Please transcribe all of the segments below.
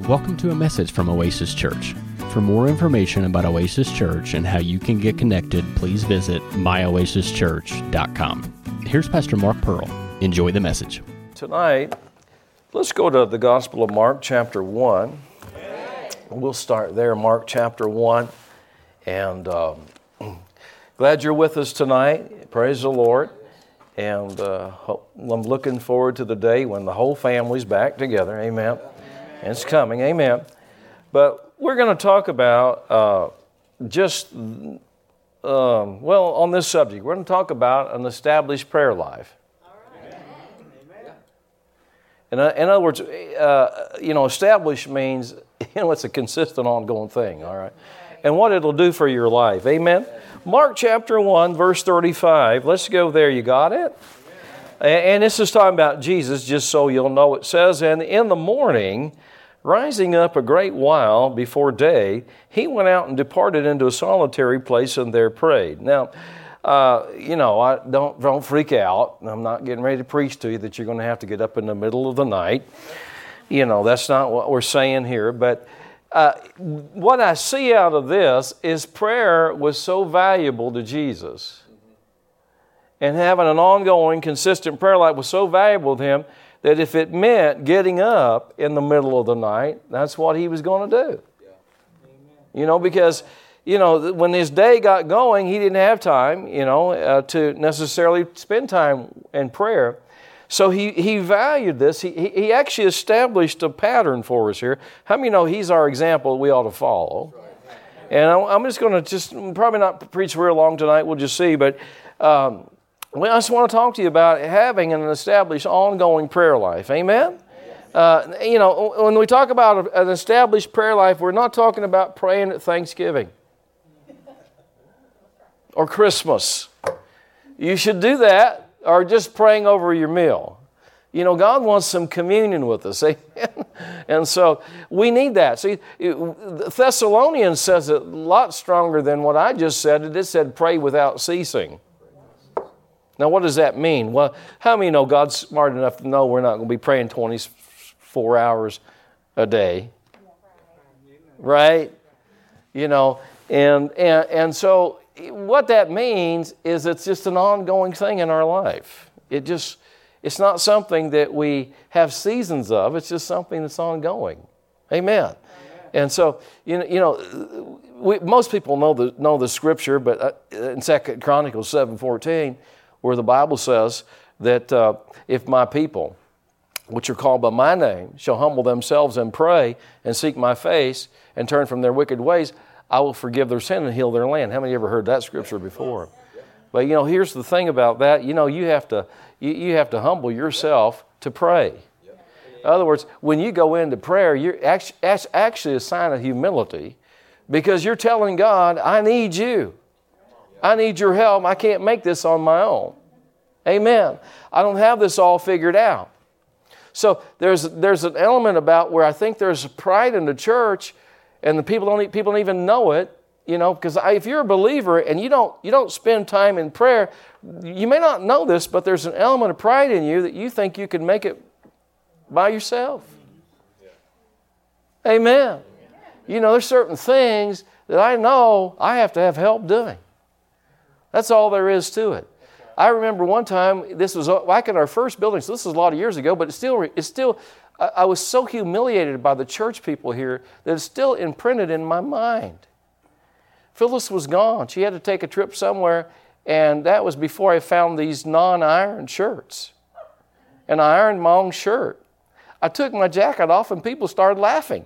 Welcome to a message from Oasis Church. For more information about Oasis Church and how you can get connected, please visit myoasischurch.com. Here's Pastor Mark Pearl. Enjoy the message. Tonight, let's go to the Gospel of Mark, chapter 1. We'll start there, Mark chapter 1. And glad you're with us tonight. Praise the Lord. And I'm looking forward to the day when the whole family's back together. Amen. It's coming. Amen. But we're going to talk about on this subject, we're going to talk about an established prayer life. In other words, established means, it's a consistent, ongoing thing, all right? And what it'll do for your life, amen? Mark chapter 1, verse 35. Let's go there. You got it? And this is talking about Jesus, just so you'll know. It says, and in the morning, rising up a great while before day, he went out and departed into a solitary place and there prayed. Now, don't freak out. I'm not getting ready to preach to you that you're going to have to get up in the middle of the night. That's not what we're saying here. But what I see out of this is prayer was so valuable to Jesus. And having an ongoing, consistent prayer life was so valuable to him that if it meant getting up in the middle of the night, that's what he was going to do. Yeah. Because when his day got going, he didn't have time, to necessarily spend time in prayer. So he valued this. He actually established a pattern for us here. How many know he's our example we ought to follow? And I'm just going to probably not preach real long tonight. We'll just see. But I just want to talk to you about having an established ongoing prayer life. Amen? When we talk about an established prayer life, we're not talking about praying at Thanksgiving or Christmas. You should do that, or just praying over your meal. God wants some communion with us. Amen? And so we need that. See, Thessalonians says it a lot stronger than what I just said. It said pray without ceasing. Now, what does that mean? Well, how many know God's smart enough to know we're not going to be praying 24 hours a day? Right? And so what that means is it's just an ongoing thing in our life. It's not something that we have seasons of. It's just something that's ongoing. Amen. And so, most people know the scripture, but in 2 Chronicles 7:14, where the Bible says that if my people, which are called by my name, shall humble themselves and pray and seek my face and turn from their wicked ways, I will forgive their sin and heal their land. How many ever heard that scripture before? But here's the thing about that. You have to humble yourself to pray. In other words, when you go into prayer, you're actually a sign of humility, because you're telling God, I need you. I need your help. I can't make this on my own. Amen. I don't have this all figured out. So there's an element about where I think there's pride in the church, and the people don't even know it. Because if you're a believer and you don't spend time in prayer, you may not know this, but there's an element of pride in you that you think you can make it by yourself. Amen. There's certain things that I know I have to have help doing. That's all there is to it. I remember one time, this was like in our first building, so this was a lot of years ago, but it's still, I was so humiliated by the church people here that it's still imprinted in my mind. Phyllis was gone. She had to take a trip somewhere, and that was before I found these non-iron shirts. And I ironed my own shirt. I took my jacket off, and people started laughing.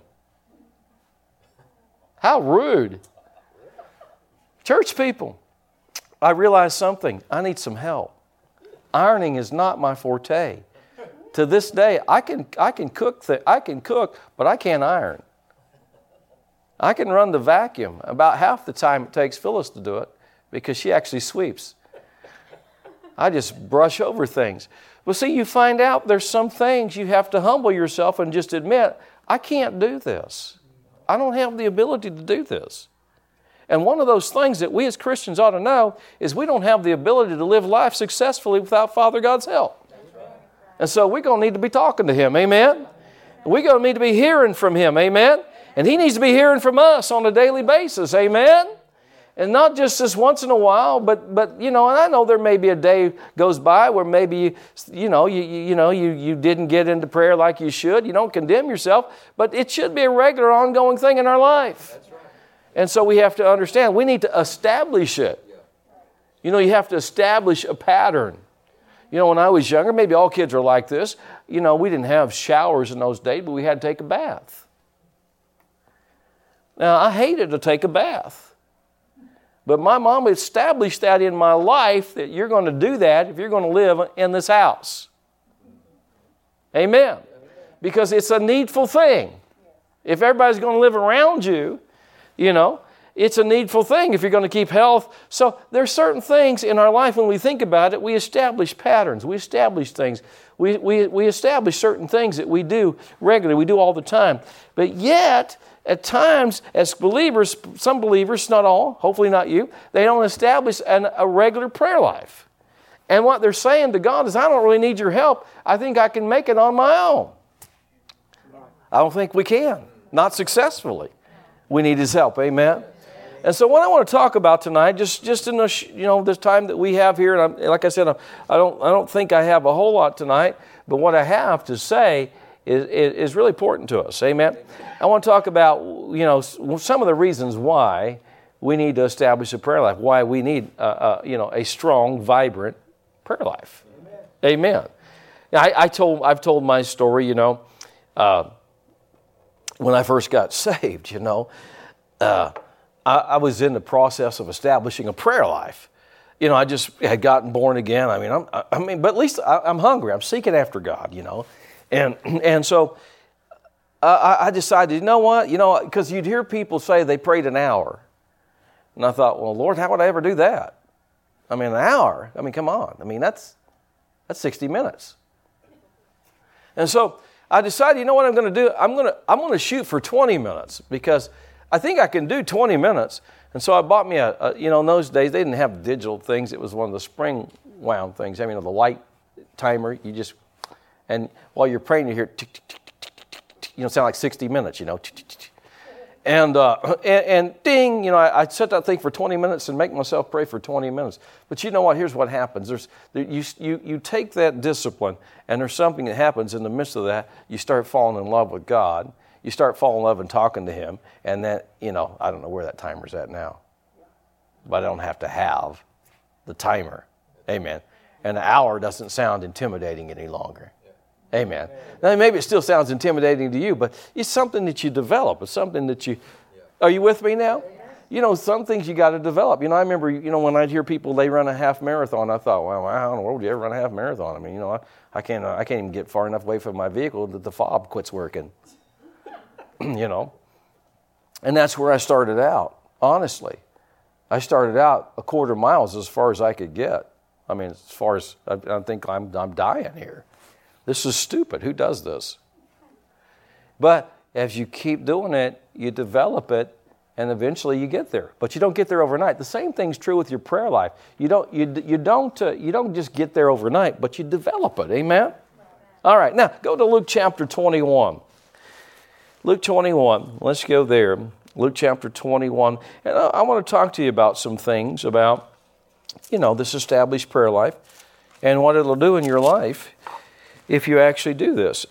How rude. Church people. I realized something. I need some help. Ironing is not my forte. To this day, I can cook, but I can't iron. I can run the vacuum about half the time it takes Phyllis to do it, because she actually sweeps. I just brush over things. Well, see, you find out there's some things you have to humble yourself and just admit, I can't do this. I don't have the ability to do this. And one of those things that we as Christians ought to know is we don't have the ability to live life successfully without Father God's help. And so we're going to need to be talking to Him. Amen? We're going to need to be hearing from Him. Amen? And He needs to be hearing from us on a daily basis. Amen? And not just this once in a while, but and I know there may be a day goes by where maybe you didn't get into prayer like you should. You don't condemn yourself, but it should be a regular, ongoing thing in our life. That's right. And so we have to understand we need to establish it. You have to establish a pattern. When I was younger, maybe all kids are like this. We didn't have showers in those days, but we had to take a bath. Now, I hated to take a bath. But my mom established that in my life that you're going to do that if you're going to live in this house. Amen. Because it's a needful thing. If everybody's going to live around you, it's a needful thing if you're going to keep health. So there's certain things in our life when we think about it, we establish patterns. We establish things. We establish certain things that we do regularly. We do all the time. But yet, at times, as believers, some believers, not all, hopefully not you, they don't establish a regular prayer life. And what they're saying to God is, I don't really need your help. I think I can make it on my own. I don't think we can. Not successfully. We need His help. Amen? And so what I want to talk about tonight, just in this time that we have here, and like I said, I don't think I have a whole lot tonight, but what I have to say is really important to us. Amen? I want to talk about, some of the reasons why we need to establish a prayer life, why we need, a strong, vibrant prayer life. Amen. I've told my story, when I first got saved, I was in the process of establishing a prayer life. I just had gotten born again. But at least I'm hungry. I'm seeking after God, And so I decided, you know what? Because you'd hear people say they prayed an hour. And I thought, well, Lord, how would I ever do that? An hour? Come on. That's 60 minutes. And so I decided, you know what I'm going to do? I'm going to shoot for 20 minutes because I think I can do 20 minutes. And so I bought me in those days, they didn't have digital things. It was one of the spring wound things. The light timer, and while you're praying, you hear tick, tick, tick, tick, tick, tick, sound like 60 minutes, tick, tick, tick. And ding, I set that thing for 20 minutes and make myself pray for 20 minutes. But you know what? Here's what happens. You take that discipline, and there's something that happens in the midst of that. You start falling in love with God. You start falling in love and talking to Him. And then, I don't know where that timer's at now. But I don't have to have the timer. Amen. And the hour doesn't sound intimidating any longer. Amen. Now, maybe it still sounds intimidating to you, but it's something that you develop. It's something that you... Are you with me now? Some things you got to develop. I remember, when I'd hear people, they run a half marathon, I thought, well, how in the world do you ever run a half marathon? I can't even get far enough away from my vehicle that the fob quits working. And that's where I started out, honestly. I started out a quarter miles as far as I could get. As far as I think I'm dying here. This is stupid. Who does this? But as you keep doing it, you develop it, and eventually you get there. But you don't get there overnight. The same thing's true with your prayer life. You don't just get there overnight, but you develop it. Amen? All right. Now go to Luke chapter 21. Luke 21. Let's go there. Luke chapter 21. And I want to talk to you about some things about, this established prayer life and what it'll do in your life if you actually do this.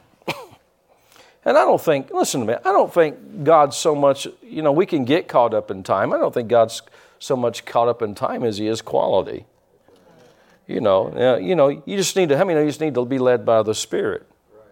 And listen to me, I don't think God's so much, we can get caught up in time. I don't think God's so much caught up in time as He is quality. You just need to, you just need to be led by the Spirit.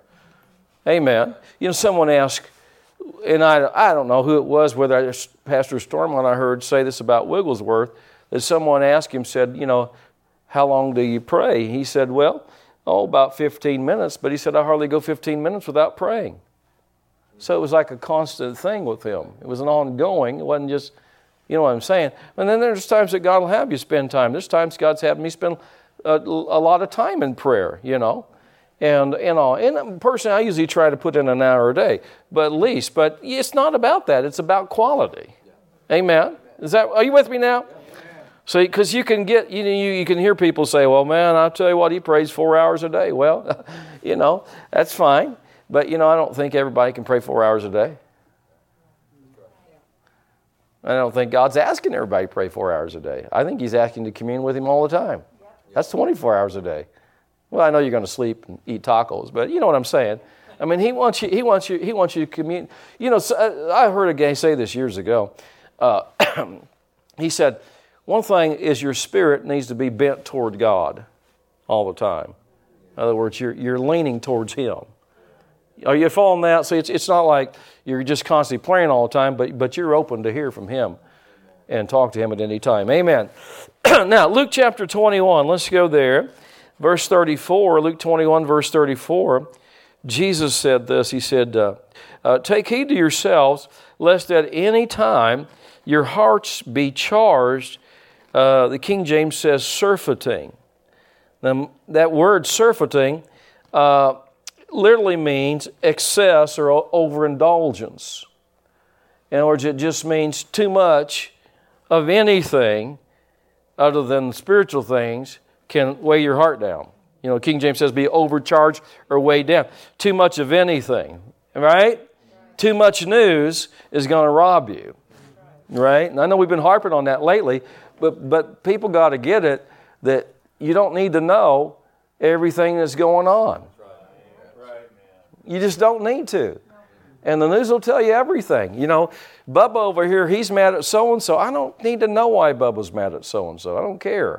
Amen. Someone asked, and I don't know who it was, whether Pastor Stormont I heard say this about Wigglesworth, that someone asked him, said, how long do you pray? He said, about 15 minutes. But he said, I hardly go 15 minutes without praying. So it was like a constant thing with him. It was an ongoing. It wasn't just, you know what I'm saying? And then there's times that God will have you spend time. There's times God's having me spend a lot of time in prayer, And personally, I usually try to put in an hour a day, but it's not about that. It's about quality. Yeah. Amen. Are you with me now? So, because you can get, you can hear people say, well, man, I'll tell you what, he prays 4 hours a day. Well, that's fine. But, I don't think everybody can pray 4 hours a day. I don't think God's asking everybody to pray 4 hours a day. I think He's asking to commune with Him all the time. That's 24 hours a day. Well, I know you're going to sleep and eat tacos, but you know what I'm saying. I mean, He wants you to commune. So I heard a guy say this years ago. He said, one thing is your spirit needs to be bent toward God all the time. In other words, you're leaning towards Him. Are you following that? See, it's not like you're just constantly praying all the time, but you're open to hear from Him and talk to Him at any time. Amen. Now, Luke chapter 21, let's go there. Verse 34, Luke 21, verse 34, Jesus said this. He said, take heed to yourselves, lest at any time your hearts be charged. The King James says surfeiting. Now, that word surfeiting literally means excess or overindulgence. In other words, it just means too much of anything other than spiritual things can weigh your heart down. King James says be overcharged or weighed down. Too much of anything, right? Too much news is going to rob you, right? And I know we've been harping on that lately, but people got to get it that you don't need to know everything that's going on. You just don't need to. And the news will tell you everything. Bubba over here, he's mad at so-and-so. I don't need to know why Bubba's mad at so-and-so. I don't care.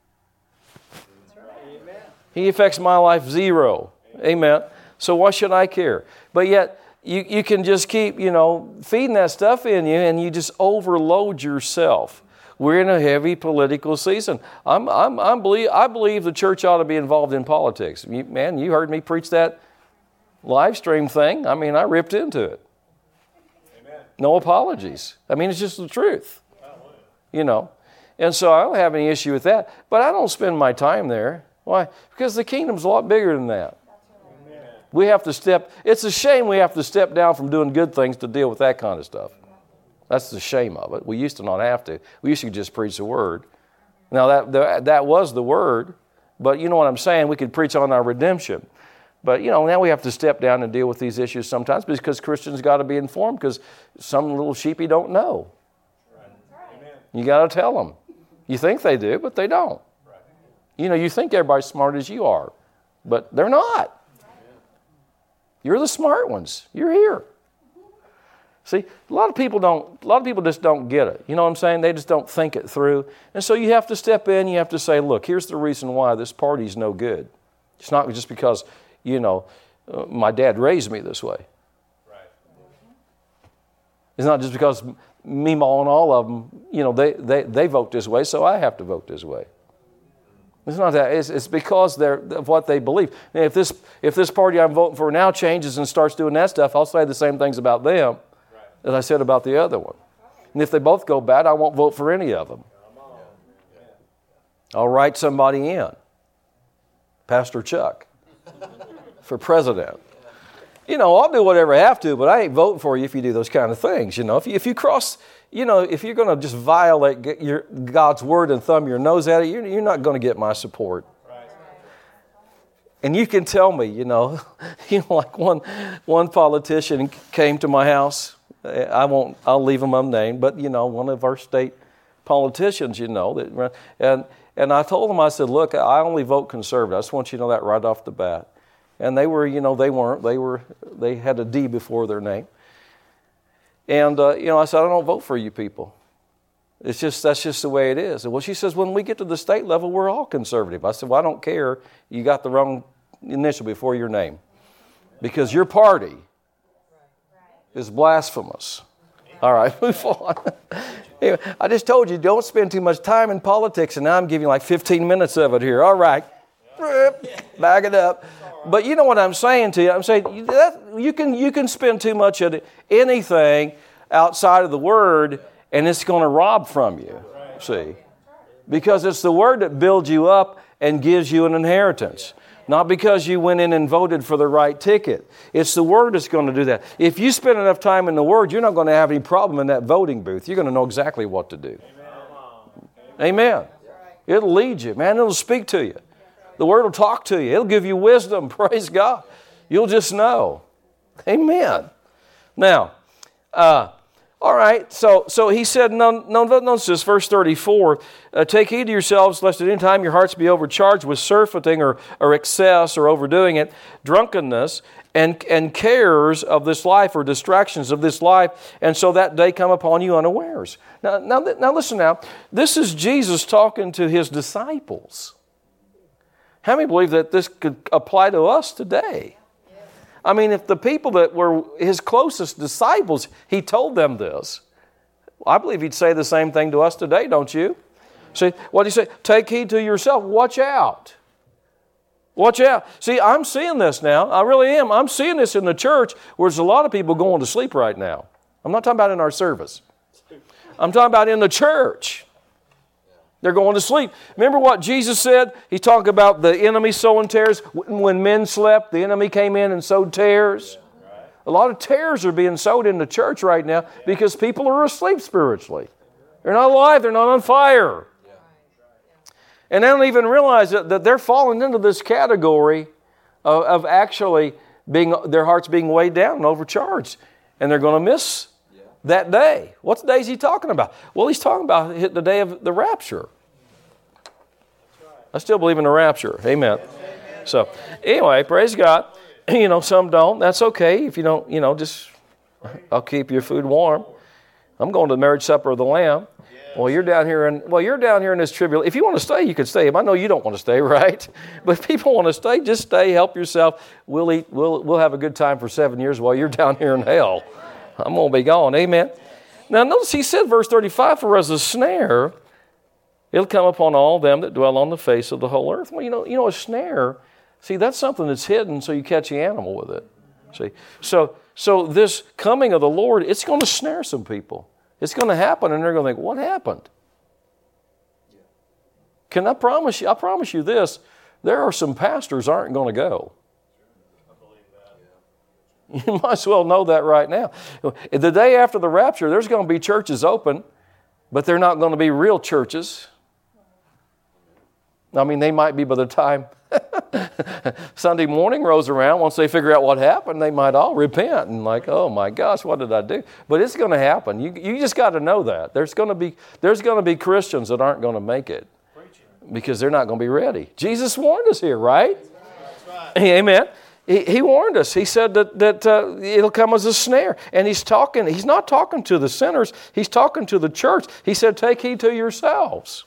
He affects my life zero. Amen. So why should I care? But yet, you can just keep, feeding that stuff in you, and you just overload yourself. We're in a heavy political season. I believe the church ought to be involved in politics. You heard me preach that live stream thing. I ripped into it. Amen. No apologies. It's just the truth. And so I don't have any issue with that. But I don't spend my time there. Why? Because the kingdom's a lot bigger than that. Amen. It's a shame we have to step down from doing good things to deal with that kind of stuff. That's the shame of it. We used to not have to. We used to just preach the Word. Now, that was the Word, but you know what I'm saying? We could preach on our redemption. But, now we have to step down and deal with these issues sometimes because Christians got to be informed because some little sheepy don't know. Right. You got to tell them. You think they do, but they don't. Right. You think everybody's smart as you are, but they're not. You're the smart ones. You're here. See, a lot of people just don't get it. You know what I'm saying? They just don't think it through. And so you have to step in, you have to say, look, here's the reason why this party's no good. It's not just because, my dad raised me this way. Right. It's not just because me, Ma, and all of them, they vote this way, so I have to vote this way. It's not that. It's because of what they believe. And if this party I'm voting for now changes and starts doing that stuff, I'll say the same things about them as I said about the other one. And if they both go bad, I won't vote for any of them. I'll write somebody in. Pastor Chuck for president. I'll do whatever I have to, but I ain't voting for you if you do those kind of things. If you cross, if you're going to just violate God's word and thumb your nose at it, you're not going to get my support. Right. And you can tell me, like one politician came to my house. I'll leave him unnamed, but one of our state politicians, and I told him, I said, look, I only vote conservative. I just want you to know that right off the bat. And they were, they had a D before their name. And, I said, I don't vote for you people. That's just the way it is. And well, she says, when we get to the state level, we're all conservative. I said, well, I don't care. You got the wrong initial before your name. Because your party is blasphemous. All right, move on. Anyway, I just told you, don't spend too much time in politics, and now I'm giving you like 15 minutes of it here. All right, back it up. But you know what I'm saying to you? I'm saying that you can spend too much of anything outside of the Word, and it's going to rob from you, see? Because it's the Word that builds you up and gives you an inheritance. Not because you went in and voted for the right ticket. It's the Word that's going to do that. If you spend enough time in the Word, you're not going to have any problem in that voting booth. You're going to know exactly what to do. Amen. It'll lead you, man. It'll speak to you. The Word will talk to you. It'll give you wisdom. Praise God. You'll just know. Amen. Now, all right, so he said, notice this, verse 34, take heed to yourselves, lest at any time your hearts be overcharged with surfeiting or excess or overdoing it, drunkenness, and cares of this life or distractions of this life, and so that day come upon you unawares. Now listen now, this is Jesus talking to his disciples. How many believe that this could apply to us today? I mean, if the people that were his closest disciples, he told them this, I believe he'd say the same thing to us today, don't you? See, what did he say? Take heed to yourself. Watch out. Watch out. See, I'm seeing this now. I really am. I'm seeing this in the church where there's a lot of people going to sleep right now. I'm not talking about in our service. I'm talking about in the church. They're going to sleep. Remember what Jesus said? He talked about the enemy sowing tares. When men slept, the enemy came in and sowed tares. A lot of tares are being sowed in the church right now because people are asleep spiritually. They're not alive. They're not on fire. And they don't even realize that they're falling into this category of actually their hearts being weighed down and overcharged. And they're going to miss that day. What day is he talking about? Well, he's talking about the day of the rapture. I still believe in the rapture. Amen. So, anyway, praise God. Some don't. That's okay. If you don't, just I'll keep your food warm. I'm going to the marriage supper of the Lamb. Well, you're down here in this tribulation. If you want to stay, you can stay. I know you don't want to stay, right? But if people want to stay, just stay. Help yourself. We'll eat. We'll have a good time for 7 years while you're down here in hell. I'm going to be gone. Amen. Now, notice he said, verse 35, for as a snare, it'll come upon all them that dwell on the face of the whole earth. Well, a snare, see, that's something that's hidden so you catch the animal with it. See, so this coming of the Lord, it's going to snare some people. It's going to happen, and they're going to think, what happened? Can I promise you this, there are some pastors aren't going to go. You might as well know that right now. The day after the rapture, there's going to be churches open, but they're not going to be real churches. I mean, they might be by the time Sunday morning rolls around. Once they figure out what happened, they might all repent and oh my gosh, what did I do? But it's going to happen. You just got to know that. There's going to be Christians that aren't going to make it because they're not going to be ready. Jesus warned us here, right? Amen. He warned us. He said that it'll come as a snare. And he's not talking to the sinners. He's talking to the church. He said, take heed to yourselves.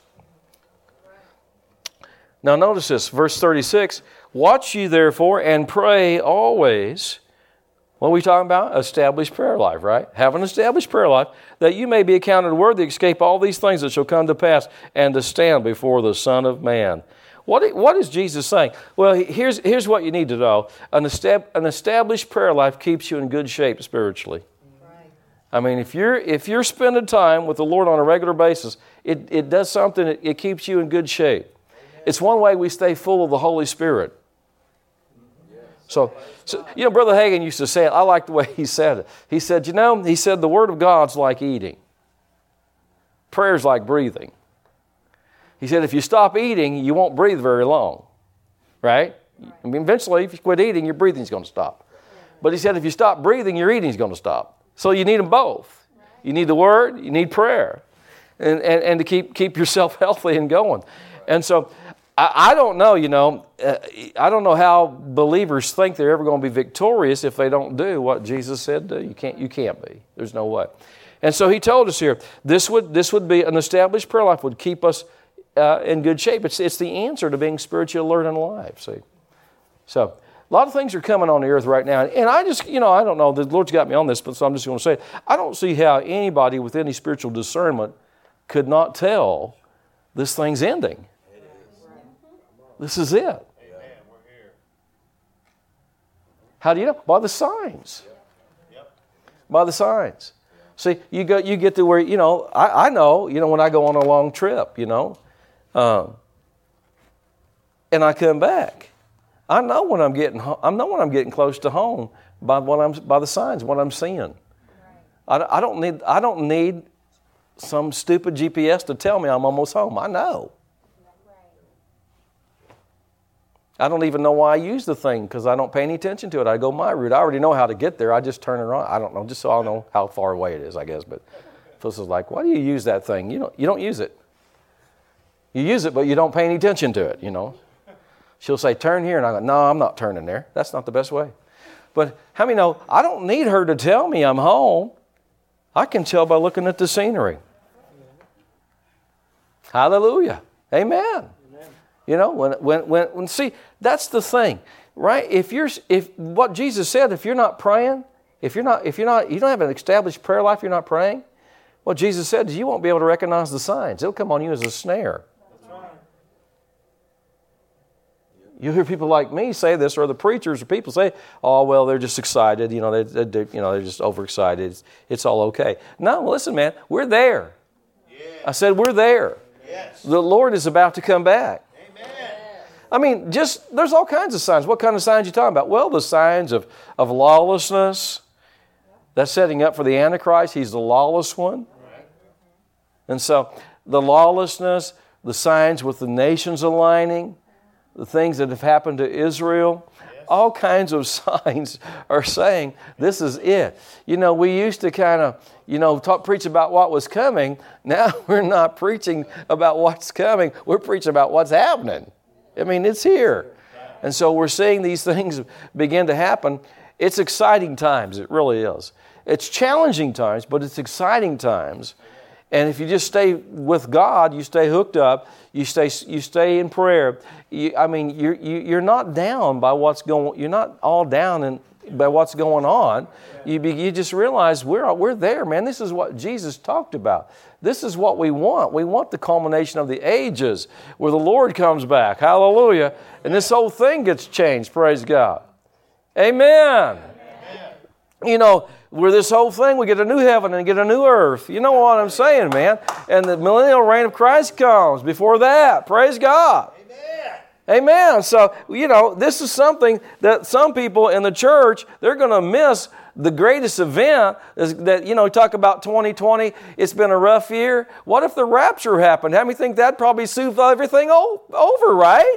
Now notice this, verse 36. Watch ye therefore and pray always. What are we talking about? Established prayer life, right? Have an established prayer life that you may be accounted worthy to escape all these things that shall come to pass and to stand before the Son of Man. What is Jesus saying? Well, here's what you need to know. An established prayer life keeps you in good shape spiritually. Right. I mean, if you're spending time with the Lord on a regular basis, it does something. It keeps you in good shape. Amen. It's one way we stay full of the Holy Spirit. Yes. So Brother Hagin used to say it. I like the way he said it. He said, the Word of God's like eating. Prayer's like breathing. He said, if you stop eating, you won't breathe very long, right? I mean, eventually, if you quit eating, your breathing's going to stop. But he said, if you stop breathing, your eating's going to stop. So you need them both. You need the Word, you need prayer, and to keep yourself healthy and going. And so, I don't know, I don't know how believers think they're ever going to be victorious if they don't do what Jesus said do. You can't be. There's no way. And so he told us here, this would be an established prayer life would keep us in good shape. It's the answer to being spiritually alert and alive, see. So, a lot of things are coming on the earth right now. And I just, I don't know, the Lord's got me on this, but so I'm just going to say it. I don't see how anybody with any spiritual discernment could not tell this thing's ending. This is it. How do you know? By the signs. By the signs. See, you get to where, I know, when I go on a long trip, and I come back, I know when I'm getting close to home by the signs, what I'm seeing. I don't need some stupid GPS to tell me I'm almost home. I know. I don't even know why I use the thing because I don't pay any attention to it. I go my route. I already know how to get there. I just turn it on. I don't know, just so I'll know how far away it is, I guess. But Phyllis is like, why do you use that thing? You don't use it. You use it, but you don't pay any attention to it, She'll say, turn here. And I go, no, I'm not turning there. That's not the best way. But how many know I don't need her to tell me I'm home. I can tell by looking at the scenery. Hallelujah. Amen. When see, that's the thing, right? If what Jesus said, if you're not praying, you don't have an established prayer life, you're not praying. What Jesus said is you won't be able to recognize the signs. It'll come on you as a snare. That's right. You hear people like me say this, or the preachers or people say, "Oh, well, they're just excited. They're just overexcited. It's all okay." No, listen, man, we're there. Yeah. I said we're there. Yes. The Lord is about to come back. I mean, there's all kinds of signs. What kind of signs are you talking about? Well, the signs of lawlessness. That's setting up for the Antichrist. He's the lawless one. Right. And so the lawlessness, the signs with the nations aligning, the things that have happened to Israel, all kinds of signs are saying this is it. We used to kind of, preach about what was coming. Now we're not preaching about what's coming. We're preaching about what's happening. I mean, it's here. And so we're seeing these things begin to happen. It's exciting times. It really is. It's challenging times, but it's exciting times. And if you just stay with God, you stay hooked up, you stay in prayer. You're not down by what's going. You're not all down by what's going on. You just realize we're there, man. This is what Jesus talked about. This is what we want. We want the culmination of the ages where the Lord comes back. Hallelujah. And this whole thing gets changed. Praise God. Amen. Where this whole thing, we get a new heaven and get a new earth. You know what I'm saying, man? And the millennial reign of Christ comes before that. Praise God. Amen. So, this is something that some people in the church, they're going to miss the greatest event that, talk about 2020. It's been a rough year. What if the rapture happened? How many think that'd probably soothe everything over, right?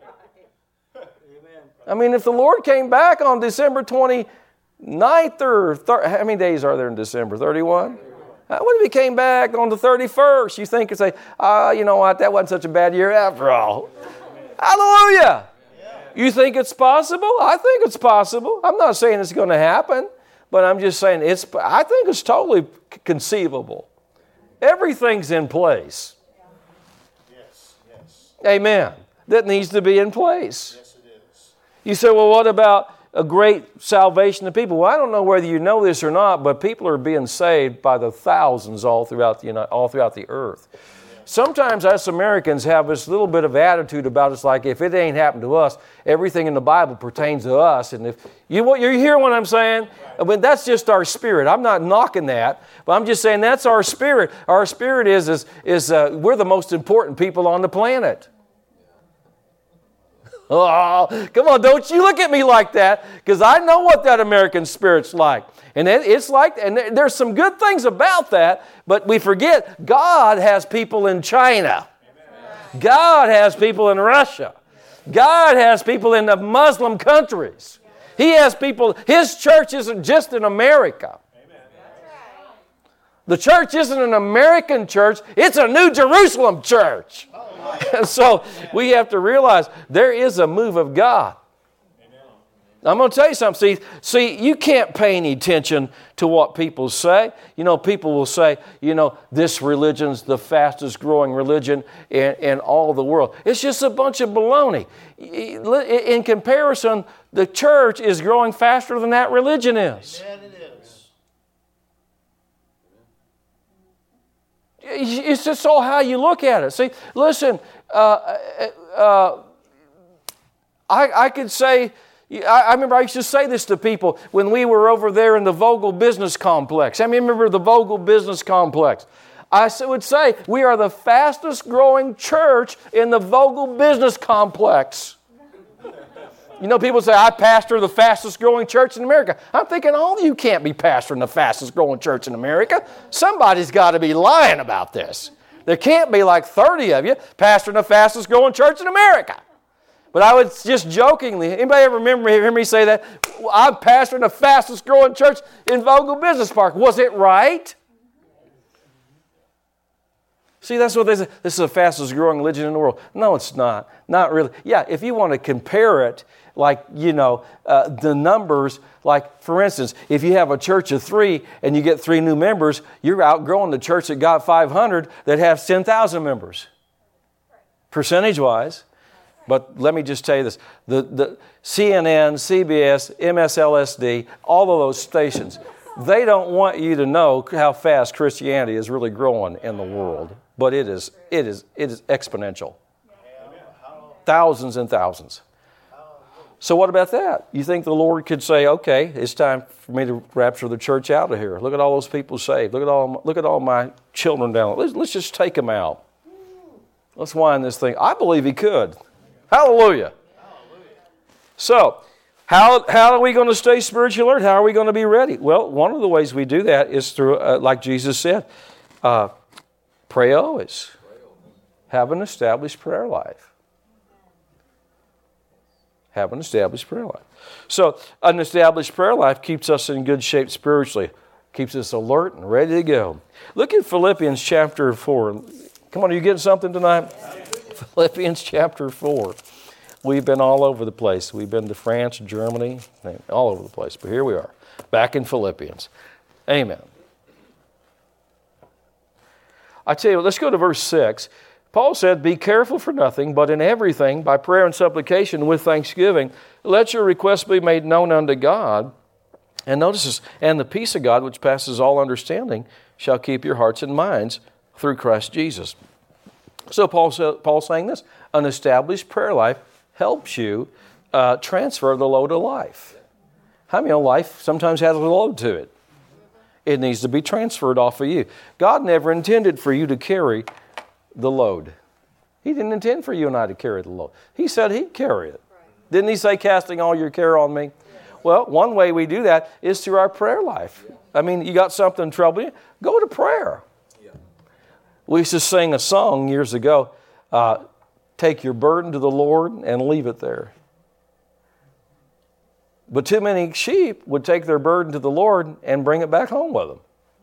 I mean, if the Lord came back on December 29th or how many days are there in December? 31? What if he came back on the 31st? You think and say, you know what, that wasn't such a bad year after all. Hallelujah. You think it's possible? I think it's possible. I'm not saying it's going to happen, but I'm just saying I think it's totally conceivable. Everything's in place. Yes. Amen. That needs to be in place. Yes, it is. You say, well, what about a great salvation of people? Well, I don't know whether you know this or not, but people are being saved by the thousands all throughout the earth. Sometimes us Americans have this little bit of attitude about us, like if it ain't happened to us, everything in the Bible pertains to us. And if you hear what I'm saying, I mean, that's just our spirit. I'm not knocking that, but I'm just saying that's our spirit. Our spirit is we're the most important people on the planet. Oh, come on, don't you look at me like that, because I know what that American spirit's like. And it's like, and there's some good things about that, but we forget God has people in China. Amen. God has people in Russia. God has people in the Muslim countries. He has people, His church isn't just in America. Amen. The church isn't an American church, it's a New Jerusalem church. And so we have to realize there is a move of God. I'm going to tell you something. See, you can't pay any attention to what people say. People will say, this religion's the fastest growing religion in all the world. It's just a bunch of baloney. In comparison, the church is growing faster than that religion is. Amen, it is. It's just all how you look at it. See, listen, I could say, I remember I used to say this to people when we were over there in the Vogel Business Complex. How many remember the Vogel Business Complex? I would say we are the fastest growing church in the Vogel Business Complex. People say, I pastor the fastest growing church in America. I'm thinking, all of you can't be pastoring the fastest growing church in America. Somebody's got to be lying about this. There can't be like 30 of you pastoring the fastest growing church in America. But I would just jokingly, anybody ever hear me say that? I'm pastoring the fastest growing church in Vogel Business Park. Was it right? See, that's what they say. This is the fastest growing religion in the world. No, it's not. Not really. Yeah, if you want to compare it, like, the numbers, like, for instance, if you have a church of 3 and you get 3 new members, you're outgrowing the church that got 500 that has 10,000 members, percentage-wise. But let me just tell you this. The CNN, CBS, MSLSD, all of those stations, they don't want you to know how fast Christianity is really growing in the world. But it is exponential. Thousands and thousands. So what about that? You think the Lord could say, okay, it's time for me to rapture the church out of here. Look at all those people saved. Look at all my children down there. Let's just take them out. Let's wind this thing. I believe He could. Hallelujah. So, how are we going to stay spiritually alert? How are we going to be ready? Well, one of the ways we do that is through, like Jesus said, pray always. Have an established prayer life. Have an established prayer life. So, an established prayer life keeps us in good shape spiritually. Keeps us alert and ready to go. Look at Philippians chapter 4. Come on, are you getting something tonight? Philippians chapter 4. We've been all over the place. We've been to France, Germany, all over the place. But here we are, back in Philippians. Amen. I tell you what, let's go to verse 6. Paul said, be careful for nothing, but in everything, by prayer and supplication with thanksgiving, let your requests be made known unto God. And notice this, and the peace of God, which passes all understanding, shall keep your hearts and minds through Christ Jesus. So Paul's saying this, an established prayer life helps you transfer the load of life. How many know life sometimes has a load to it? It needs to be transferred off of you. God never intended for you to carry the load. He didn't intend for you and I to carry the load. He said He'd carry it. Didn't He say, casting all your care on me? Well, one way we do that is through our prayer life. I mean, you got something troubling you, go to prayer. We used to sing a song years ago, take your burden to the Lord and leave it there. But too many sheep would take their burden to the Lord and bring it back home with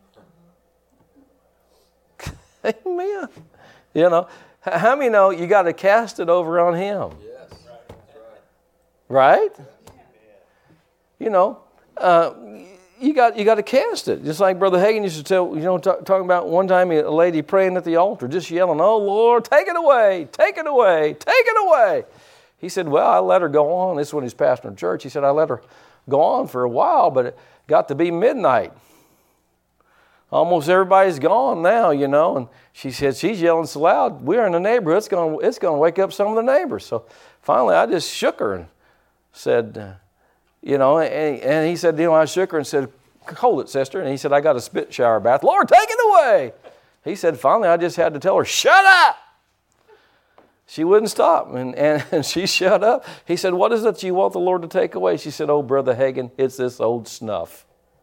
them. Amen. How many know you got to cast it over on Him? Yes. Right? You got to cast it. Just like Brother Hagin used to tell, talking about one time a lady praying at the altar, just yelling, oh Lord, take it away, take it away, take it away. He said, well, I let her go on. This is when he's pastoring a church. He said, I let her go on for a while, but it got to be midnight. Almost everybody's gone now, and she said, she's yelling so loud, we're in the neighborhood, it's going to wake up some of the neighbors. So finally I just shook her and said, and he said, I shook her and said, hold it, sister. And he said, I got a spit shower bath. Lord, take it away. He said, finally I just had to tell her, shut up. She wouldn't stop, and she shut up. He said, what is it you want the Lord to take away? She said, oh, Brother Hagin, it's this old snuff.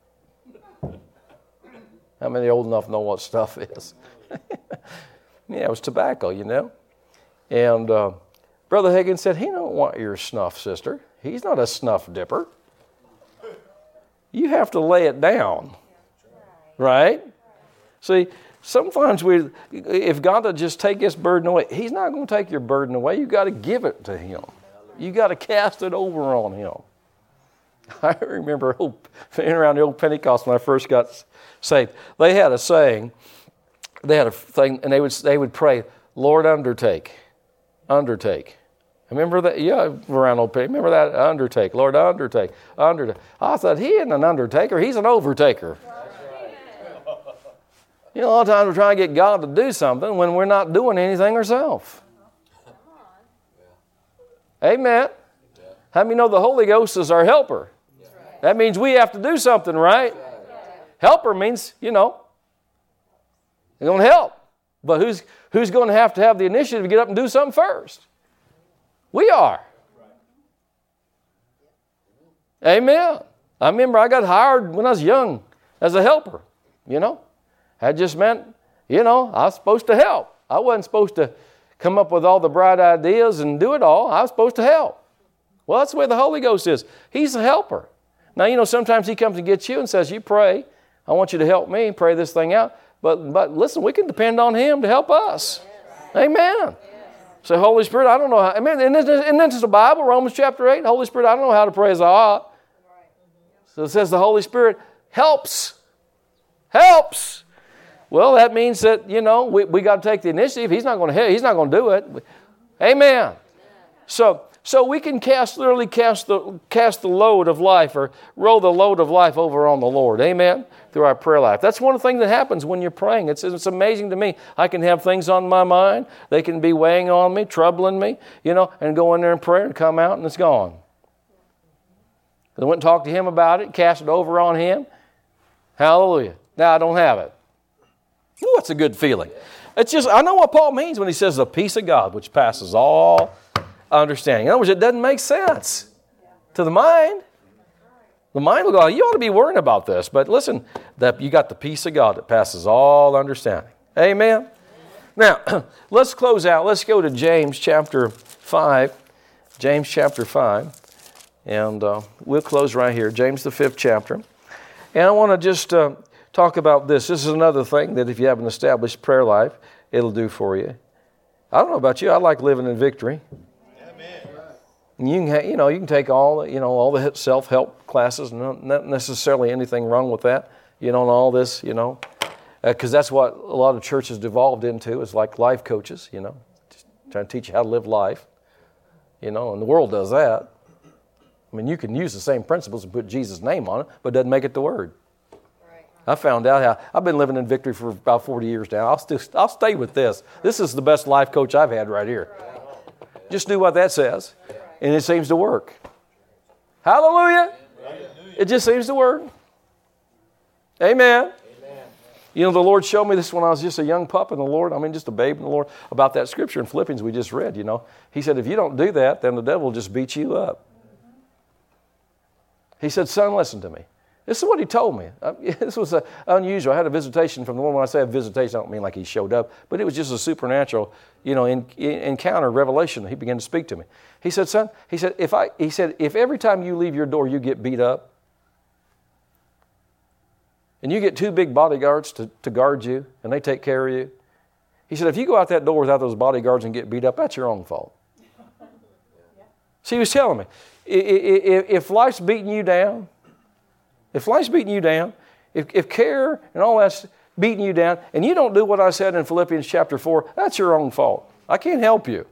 How many old enough know what stuff is? Yeah, it was tobacco, And Brother Hagin said, he don't want your snuff, sister. He's not a snuff dipper. You have to lay it down. Right? See, sometimes if God will just take His burden away, He's not going to take your burden away. You got to give it to Him. You got to cast it over on Him. I remember being around the old Pentecost when I first got saved. They had a saying, they had a thing, and they would pray, Lord, undertake. Remember that? Yeah, around old Pentecost. Remember that? Undertake. Lord, undertake. I thought, He isn't an undertaker. He's an overtaker. A lot of times we're trying to get God to do something when we're not doing anything ourselves. Amen. How many know the Holy Ghost is our helper? That means we have to do something, right? Helper means, they're going to help. But who's going to have the initiative to get up and do something first? We are. Amen. I remember I got hired when I was young as a helper, That just meant, I was supposed to help. I wasn't supposed to come up with all the bright ideas and do it all. I was supposed to help. Well, that's the way the Holy Ghost is. He's the helper. Now, sometimes He comes and gets you and says, you pray. I want you to help me pray this thing out. But listen, we can depend on Him to help us. Amen. Say, Holy Spirit, I don't know how. Amen. And then it's the Bible, Romans chapter 8. Holy Spirit, I don't know how to pray as I ought. So it says the Holy Spirit helps. Helps. Well, that means that, we got to take the initiative. He's not going to help. He's not going to do it. Amen. So we can literally cast the load of life, or roll the load of life over on the Lord. Amen. Through our prayer life. That's one of the things that happens when you're praying. It's amazing to me. I can have things on my mind. They can be weighing on me, troubling me, and go in there and pray and come out and it's gone. I went and talked to Him about it, cast it over on Him. Hallelujah. Now I don't have it. Ooh, that's a good feeling. I know what Paul means when he says the peace of God, which passes all understanding. In other words, it doesn't make sense to the mind. The mind will go, you ought to be worrying about this. But listen, you got the peace of God that passes all understanding. Amen? Now, let's close out. Let's go to James chapter 5. James chapter 5. And we'll close right here. James the 5th chapter. And I want to just talk about this. This is another thing that if you have an established prayer life, it'll do for you. I don't know about you. I like living in victory. And you can take all the self-help classes, and not necessarily anything wrong with that, and all this, because that's what a lot of churches devolved into, is like life coaches, just trying to teach you how to live life, and the world does that. I mean, you can use the same principles and put Jesus' name on it, but it doesn't make it the Word. Right. I found out how I've been living in victory for about 40 years now. I'll stay with this. This is the best life coach I've had right here. Right. Just do what that says. And it seems to work. Hallelujah. It just seems to work. Amen. The Lord showed me this when I was just a young pup in the Lord. Just a babe in the Lord, about that scripture in Philippians we just read, He said, if you don't do that, then the devil will just beat you up. He said, son, listen to me. This is what He told me. This was unusual. I had a visitation from the Lord. When I say a visitation, I don't mean like He showed up, but it was just a supernatural, encounter, revelation. He began to speak to me. He said, son, if every time you leave your door you get beat up, and you get 2 big bodyguards to guard you, and they take care of you, he said, if you go out that door without those bodyguards and get beat up, that's your own fault. See, he was telling me, if life's beating you down, if care and all that's beating you down, and you don't do what I said in Philippians chapter 4, that's your own fault. I can't help you.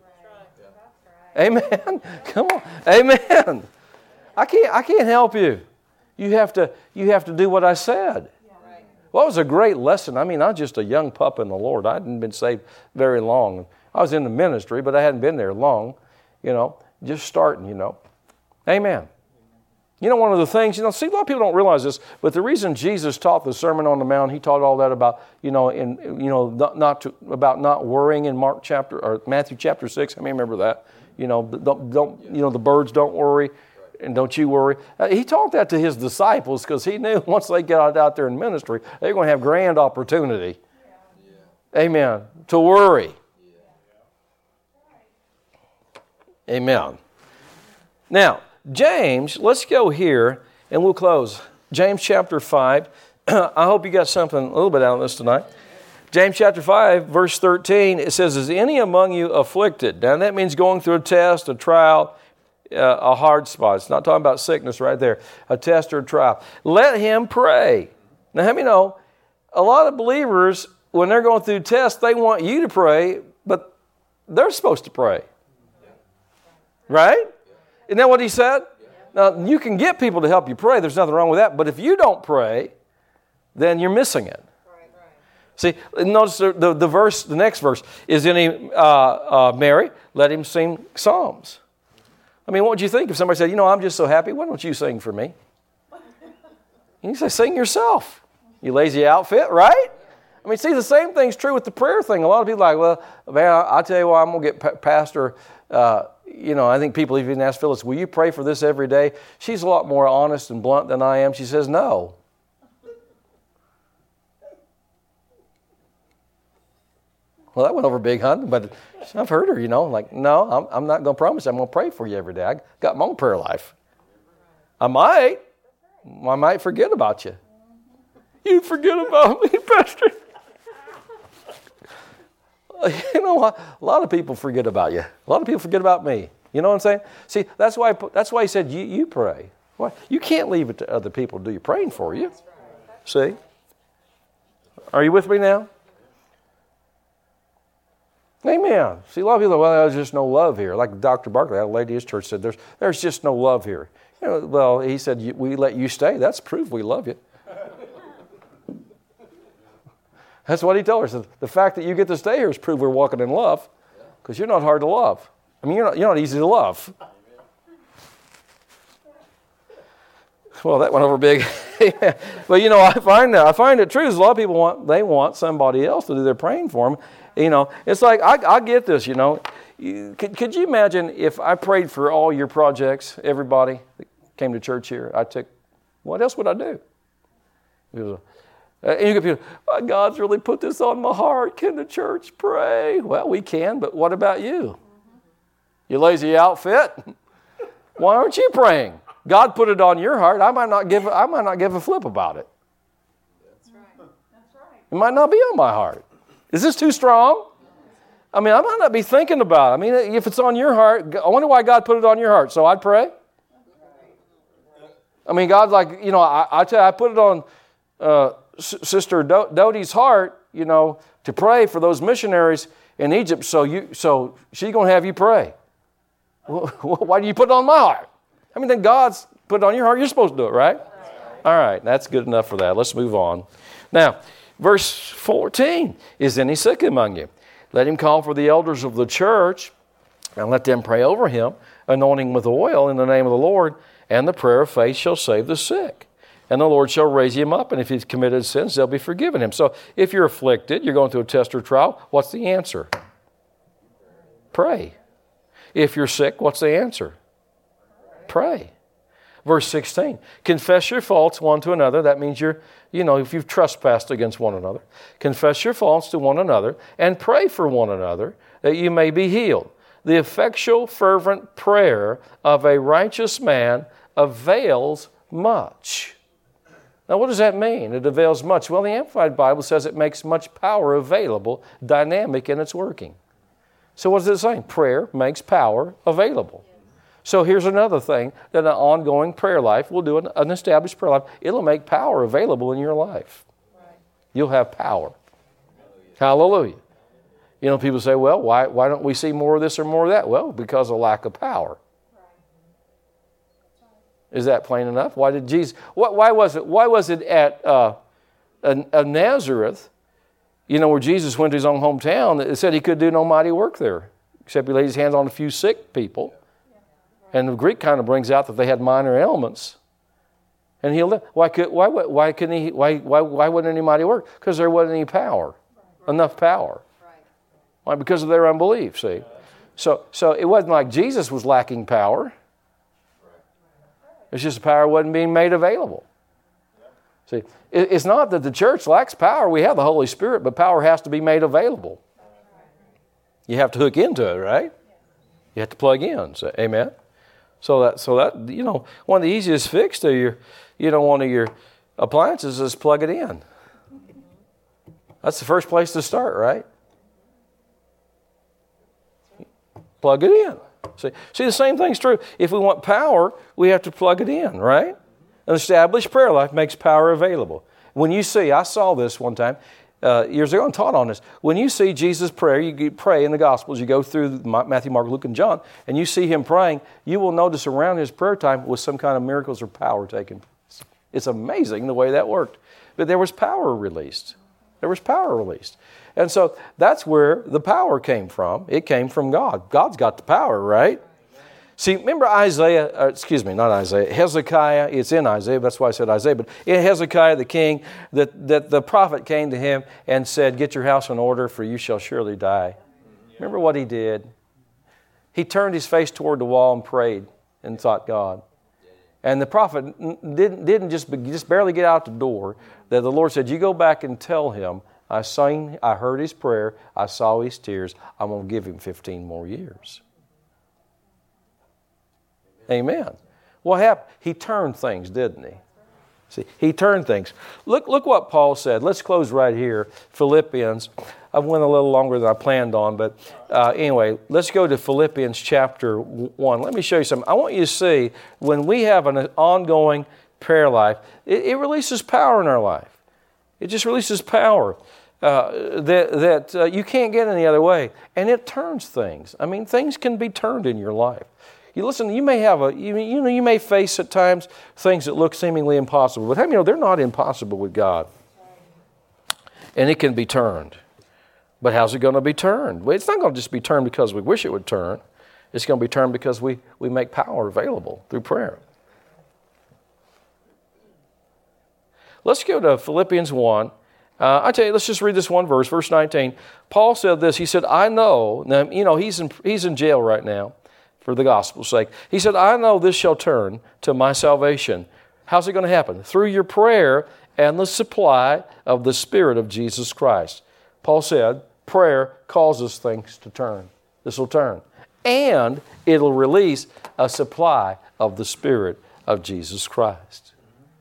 Amen. Come on. Amen. I can't help you. You have to do what I said. Well, it was a great lesson. I was just a young pup in the Lord. I hadn't been saved very long. I was in the ministry, but I hadn't been there long. Just starting. Amen. One of the things, see, a lot of people don't realize this, but the reason Jesus taught the Sermon on the Mount, He taught all that about, about not worrying in Matthew chapter 6. I remember that. The birds don't worry, and don't you worry. He taught that to His disciples because He knew once they got out there in ministry, they're going to have grand opportunity. Yeah. Amen. To worry. Yeah. Amen. Now, James, let's go here and we'll close. James chapter 5. I hope you got something a little bit out of this tonight. James chapter 5, verse 13, it says, is any among you afflicted? Now that means going through a test, a trial, a hard spot. It's not talking about sickness right there. A test or a trial. Let him pray. Now, let me know, a lot of believers, when they're going through tests, they want you to pray, but they're supposed to pray. Right? Isn't that what he said? Now, you can get people to help you pray. There's nothing wrong with that. But if you don't pray, then you're missing it. See, notice the next verse. Is any merry? Let him sing psalms. What would you think if somebody said, I'm just so happy. Why don't you sing for me? You say, sing yourself. You lazy outfit, right? See, the same thing's true with the prayer thing. A lot of people are like, well, man, I'll tell you what, I'm going to get Pastor... I think people even ask Phyllis, will you pray for this every day? She's a lot more honest and blunt than I am. She says, no. Well, that went over big, huh? But I've heard her, like, no, I'm not going to promise I'm going to pray for you every day. I got my own prayer life. I might forget about you. You forget about me, Pastor. A lot of people forget about you. A lot of people forget about me. You know what I'm saying? See, that's why he said you pray. Why? You can't leave it to other people to do your praying for you. See? Are you with me now? Amen. See, a lot of people are, well, there's just no love here. Like Dr. Barkley, a lady at his church said, there's just no love here. Well, he said, we let you stay. That's proof we love you. That's what he told her. He said, the fact that you get to stay here is proof we're walking in love, because you're not hard to love. I mean, you're not easy to love. Well, that went over big. But I find it true. A lot of people want somebody else to do their praying for them. It's like I get this. Could you imagine if I prayed for all your projects, everybody that came to church here? What else would I do? And you get people, God's really put this on my heart. Can the church pray? Well, we can, but what about you? You lazy outfit? Why aren't you praying? God put it on your heart. I might not give a flip about it. That's right. It might not be on my heart. Is this too strong? I mean, I might not be thinking about it. I mean, if it's on your heart, I wonder why God put it on your heart. So I'd pray. I mean, God's like, I tell you, I put it on Sister Dodie's heart, to pray for those missionaries in Egypt. So she's going to have you pray. Well, why do you put it on my heart? I mean, then God's put it on your heart. You're supposed to do it, right? All right, that's good enough for that. Let's move on. Now, verse 14, is any sick among you? Let him call for the elders of the church and let them pray over him, anointing with oil in the name of the Lord, and the prayer of faith shall save the sick. And the Lord shall raise him up, and if he's committed sins, they'll be forgiven him. So if you're afflicted, you're going through a test or trial, what's the answer? Pray. If you're sick, what's the answer? Pray. Verse 16, confess your faults one to another. That means if you've trespassed against one another, confess your faults to one another and pray for one another that you may be healed. The effectual, fervent prayer of a righteous man avails much. Now, what does that mean? It avails much. Well, the Amplified Bible says it makes much power available, dynamic in its working. So what is it saying? Prayer makes power available. So here's another thing that an ongoing prayer life will do, an established prayer life. It'll make power available in your life. You'll have power. Hallelujah. People say, well, why don't we see more of this or more of that? Well, because of lack of power. Is that plain enough? Why did Jesus? Why was it at Nazareth? Where Jesus went to his own hometown. It said he could do no mighty work there, except he laid his hands on a few sick people. And the Greek kind of brings out that they had minor ailments, and healed them. Why wouldn't any mighty work? Because there wasn't any power, enough power. Why? Because of their unbelief. See, so it wasn't like Jesus was lacking power. It's just the power wasn't being made available. See, it's not that the church lacks power. We have the Holy Spirit, but power has to be made available. You have to hook into it, right? You have to plug in. So, amen. So that one of the easiest fix to one of your appliances is plug it in. That's the first place to start, right? Plug it in. See, the same thing's true. If we want power, we have to plug it in, right? An established prayer life makes power available. When you see, I saw this one time years ago and taught on this. When you see Jesus pray, you pray in the Gospels, you go through Matthew, Mark, Luke, and John, and you see him praying, you will notice around his prayer time was some kind of miracles or power taking place. It's amazing the way that worked. But there was power released. And so that's where the power came from. It came from God. God's got the power, right? See, remember Hezekiah, it's in Isaiah, that's why I said Isaiah, but in Hezekiah the king, that the prophet came to him and said, get your house in order, for you shall surely die. Remember what he did? He turned his face toward the wall and prayed and sought God. And the prophet didn't just barely get out the door, that the Lord said, you go back and tell him, I heard his prayer. I saw his tears. I'm going to give him 15 more years. Amen. What happened? He turned things, didn't he? See, he turned things. Look what Paul said. Let's close right here. Philippians. I went a little longer than I planned on, but anyway, let's go to Philippians chapter 1. Let me show you something. I want you to see when we have an ongoing prayer life, it releases power in our life. It just releases power that you can't get any other way, and it turns things. I mean, things can be turned in your life. You listen. You may have you may face at times things that look seemingly impossible, but how many know they're not impossible with God, and it can be turned. But how's it going to be turned? Well, it's not going to just be turned because we wish it would turn. It's going to be turned because we make power available through prayer. Let's go to Philippians 1. I tell you, let's just read this one verse, verse 19. Paul said this. He said, I know. Now, he's in jail right now for the gospel's sake. He said, I know this shall turn to my salvation. How's it going to happen? Through your prayer and the supply of the Spirit of Jesus Christ. Paul said, prayer causes things to turn. This will turn. And it'll release a supply of the Spirit of Jesus Christ.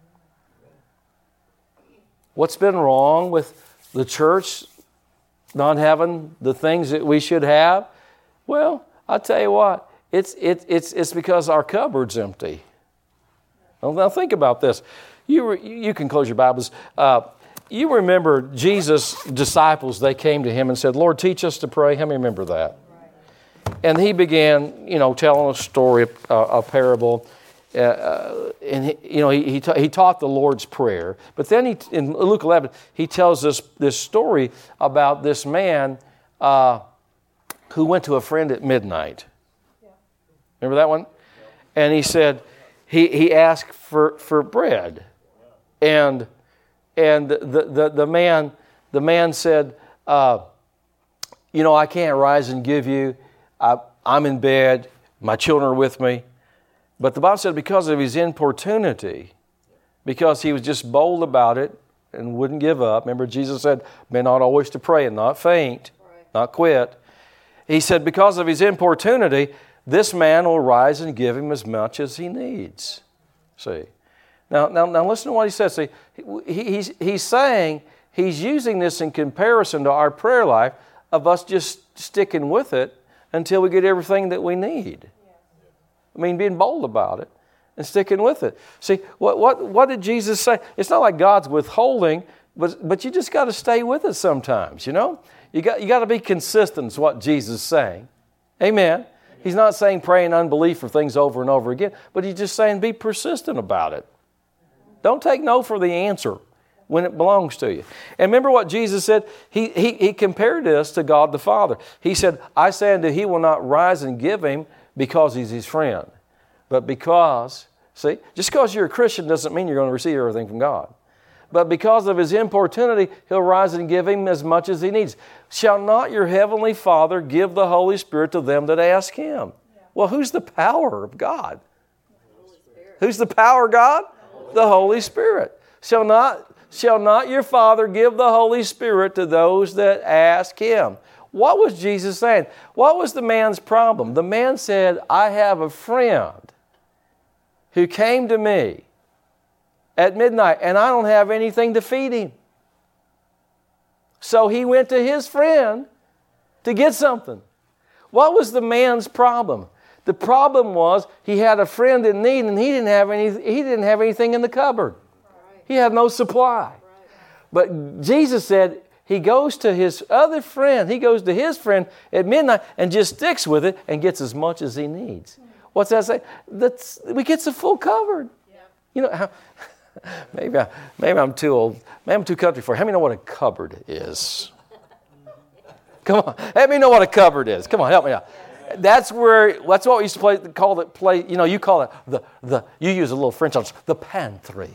What's been wrong with the church not having the things that we should have? Well, I'll tell you what. It's because our cupboard's empty. Now think about this. You can close your Bibles. You remember Jesus' disciples, they came to him and said, Lord, teach us to pray. How many remember that? And he began, telling a story, a parable. And he taught the Lord's Prayer. But then in Luke 11, he tells us this story about this man who went to a friend at midnight. Remember that one? And he said, he asked for bread. And the man said, I can't rise and give you. I'm in bed. My children are with me. But the Bible said because of his importunity, because he was just bold about it and wouldn't give up. Remember, Jesus said, men ought always to pray and not faint, not quit. He said because of his importunity, this man will rise and give him as much as he needs. See? Now listen to what he says. See, he's saying, he's using this in comparison to our prayer life of us just sticking with it until we get everything that we need. I mean, being bold about it and sticking with it. See, what did Jesus say? It's not like God's withholding, but you just got to stay with it sometimes, You got to be consistent is what Jesus is saying. Amen. He's not saying pray in unbelief for things over and over again, but he's just saying be persistent about it. Don't take no for the answer when it belongs to you. And remember what Jesus said? He compared this to God the Father. He said, I say unto he will not rise and give him because he's his friend, but because, just because you're a Christian doesn't mean you're going to receive everything from God. But because of his importunity, he'll rise and give him as much as he needs. Shall not your heavenly Father give the Holy Spirit to them that ask him? Yeah. Well, who's the power of God? Who's the power of God? The Holy Spirit. Shall not your Father give the Holy Spirit to those that ask him? What was Jesus saying? What was the man's problem? The man said, I have a friend who came to me at midnight, and I don't have anything to feed him. So he went to his friend to get something. What was the man's problem? The problem was he had a friend in need, and he didn't have anything in the cupboard. He had no supply. But Jesus said he goes to his other friend. He goes to his friend at midnight and just sticks with it and gets as much as he needs. What's that say? We get the full cupboard. How... Maybe I'm too old. Maybe I'm too country for it. How many know what a cupboard is? Come on. Let me know what a cupboard is. Come on, help me out. That's what we used to call it. You call it you use a little French on the pantry.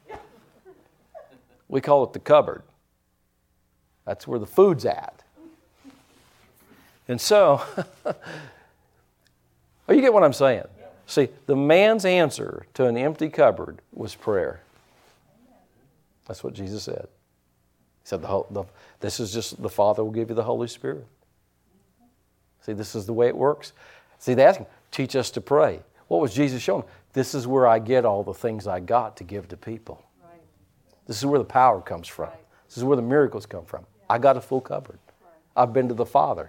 We call it the cupboard. That's where the food's at. And so, you get what I'm saying? See, the man's answer to an empty cupboard was prayer. That's what Jesus said. He said, this is just, the Father will give you the Holy Spirit. See, this is the way it works. See, they asked him, teach us to pray. What was Jesus showing? This is where I get all the things I got to give to people. Right. This is where the power comes from. Right. This is where the miracles come from. Yeah. I got a full cupboard. Right. I've been to the Father.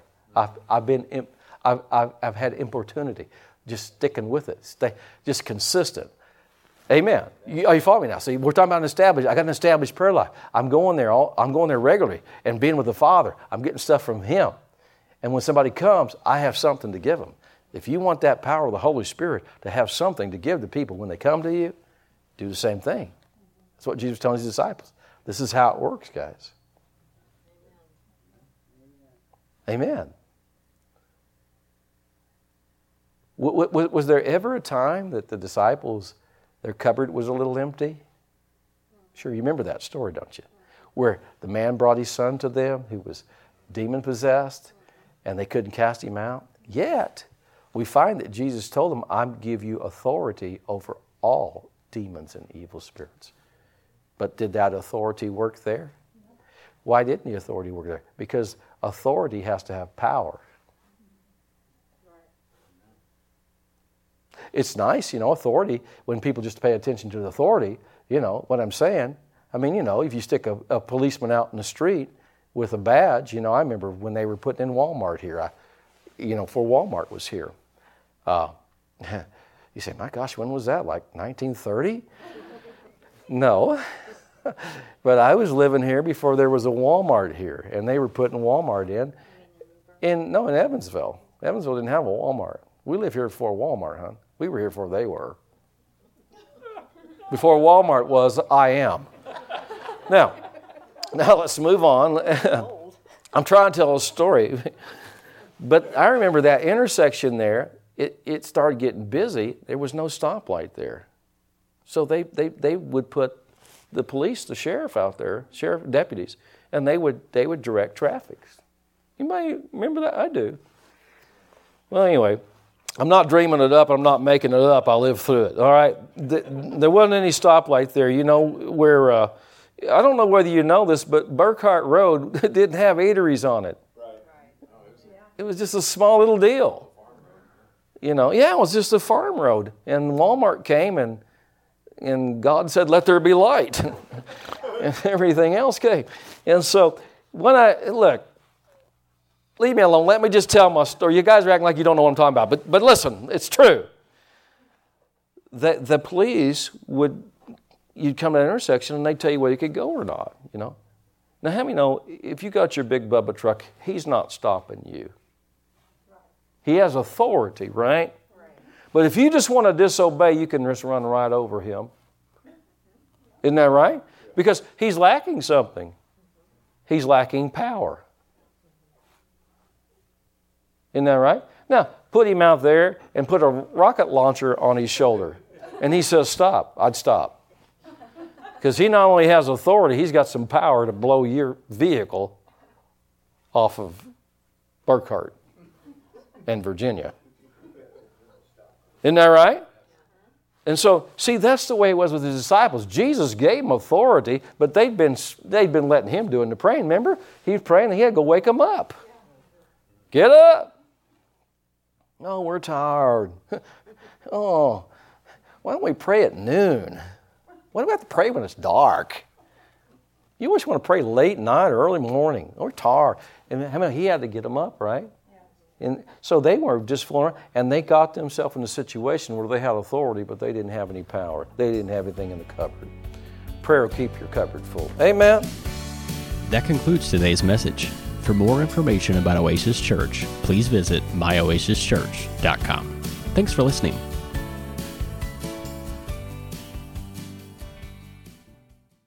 I've had importunity. Just sticking with it. Stay just consistent. Amen. Are you following me now? See, we're talking about I got an established prayer life. I'm going there regularly and being with the Father. I'm getting stuff from Him. And when somebody comes, I have something to give them. If you want that power of the Holy Spirit to have something to give to people when they come to you, do the same thing. That's what Jesus was telling His disciples. This is how it works, guys. Amen. Was there ever a time that the disciples, their cupboard was a little empty? Sure, you remember that story, don't you? Where the man brought his son to them who was demon-possessed, and they couldn't cast him out. Yet, we find that Jesus told them, I give you authority over all demons and evil spirits. But did that authority work there? Why didn't the authority work there? Because authority has to have power. It's nice, authority, when people just pay attention to the authority, what I'm saying. I mean, if you stick a policeman out in the street with a badge, I remember when they were putting in Walmart here, before Walmart was here. You say, my gosh, when was that? Like 1930? No. But I was living here before there was a Walmart here, and they were putting Walmart in Evansville. Evansville didn't have a Walmart. We live here before Walmart, huh? We were here before they were. Before Walmart was, I am. Now let's move on. I'm trying to tell a story. But I remember that intersection there, it started getting busy. There was no stoplight there. So they would put the police, the sheriff out there, sheriff deputies, and they would direct traffic. Anybody remember that? I do. Well, anyway, I'm not dreaming it up. I'm not making it up. I lived through it. All right. There wasn't any stoplight there. Where I don't know whether you know this, but Burkhart Road didn't have eateries on it. Right. It was just a small little deal. It was just a farm road. And Walmart came and God said, let there be light. And everything else came. And so leave me alone. Let me just tell my story. You guys are acting like you don't know what I'm talking about. But listen, it's true. The police you'd come to an intersection and they'd tell you whether you could go or not, Now, how many know, if you got your big Bubba truck, he's not stopping you. He has authority, right? But if you just want to disobey, you can just run right over him. Isn't that right? Because he's lacking something. He's lacking power. Isn't that right? Now, put him out there and put a rocket launcher on his shoulder. And he says, stop. I'd stop. Because he not only has authority, he's got some power to blow your vehicle off of Burkhart and Virginia. Isn't that right? And so, see, that's the way it was with his disciples. Jesus gave them authority, but they'd been letting him do it in the praying. Remember? He was praying and he had to go wake them up. Get up. Oh, we're tired. Oh, why don't we pray at noon? Why do we have to pray when it's dark? You always want to pray late night or early morning. We're tired. And he had to get them up, right? And so they were just fooling around, and they got themselves in a situation where they had authority, but they didn't have any power. They didn't have anything in the cupboard. Prayer will keep your cupboard full. Amen. That concludes today's message. For more information about Oasis Church, please visit myoasischurch.com. Thanks for listening.